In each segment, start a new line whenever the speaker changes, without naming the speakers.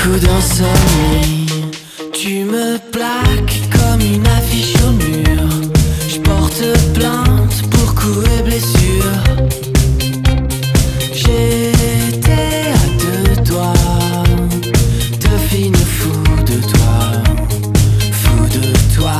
Coup d'insomnie, tu me plaques comme une affiche au mur. Je porte plainte pour coups et blessures. J'étais à deux doigts de finir fou de toi, fou de toi.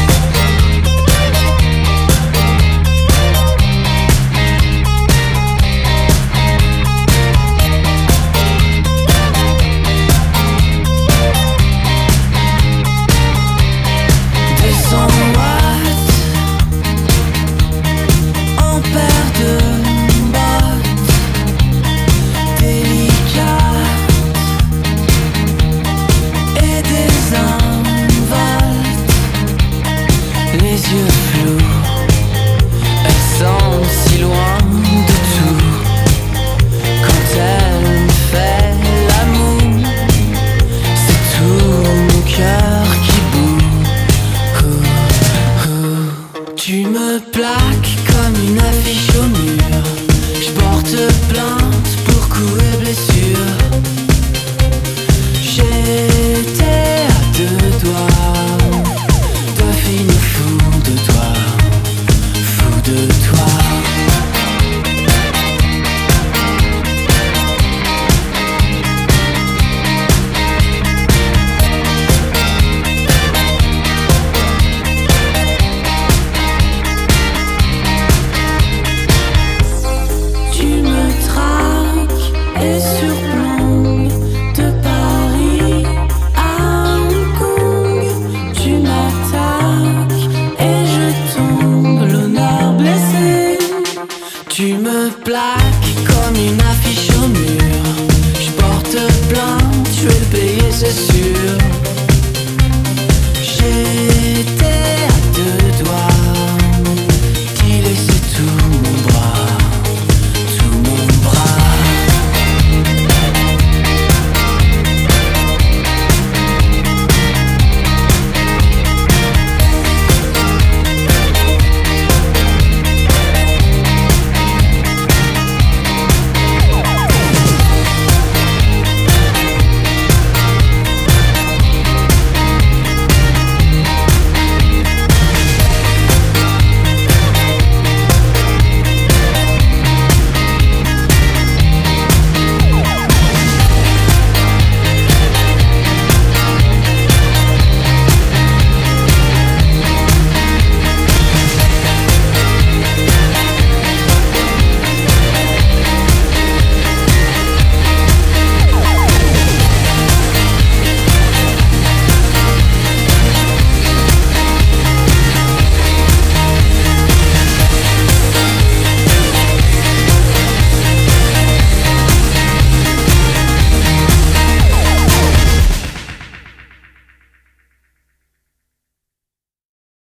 Les yeux flous, elle semble si loin de tout. Quand elle me fait l'amour, c'est tout mon cœur qui bout. Tu me plaques comme une affiche au mur. Je porte plainte pour coups et blessures. J'étais à deux doigts de finir fou de toi, fou de toi. Tu me traques et surplombes de Paris à Hong Kong. Tu m'attaques et je tombe, l'honneur blessé. Tu me plaques comme une affiche au mur. Je porte plainte, je vais le payer, c'est sûr.